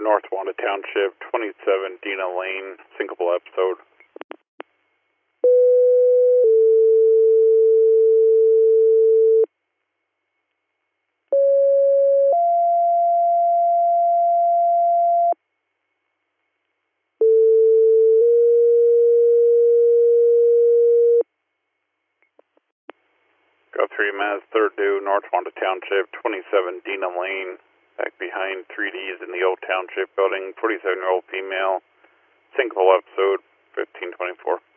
North Wanda Township, 27 Dina Lane, syncopal episode. Go 3 Maz, 3rd due, North Wanda Township, 27 Dina Lane, back behind 3Ds in the old township building, 47-year-old female, syncopal episode, 1524.